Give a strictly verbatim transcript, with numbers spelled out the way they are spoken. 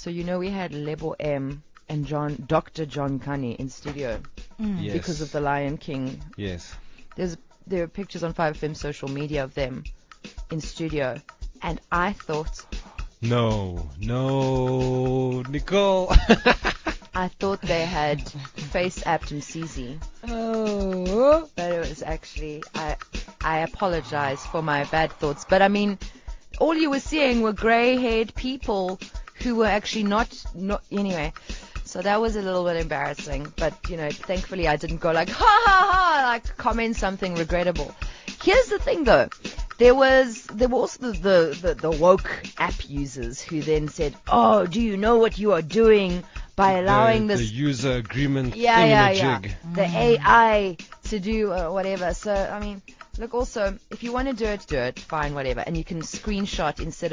So you know we had Lebo M and John, Doctor John Kani in studio Yes. because of the Lion King. Yes. There's there are pictures on five F M social media of them in studio, and I thought No, no, Nicole. I thought they had face apped Msizi, Oh. but it was actually I I apologize for my bad thoughts, but I mean all you were seeing were grey-haired people who were actually not not anyway. So that was a little bit embarrassing, but you know, thankfully I didn't go like ha ha ha, like comment something regrettable. Here's the thing though, there was there were also the the, the, the woke app users who then said, oh, do you know what you are doing by allowing the, this the user agreement yeah thing yeah in a yeah jig. the A I to do uh, whatever. So I mean, look, also if you want to do it, do it, fine, whatever, and you can screenshot instead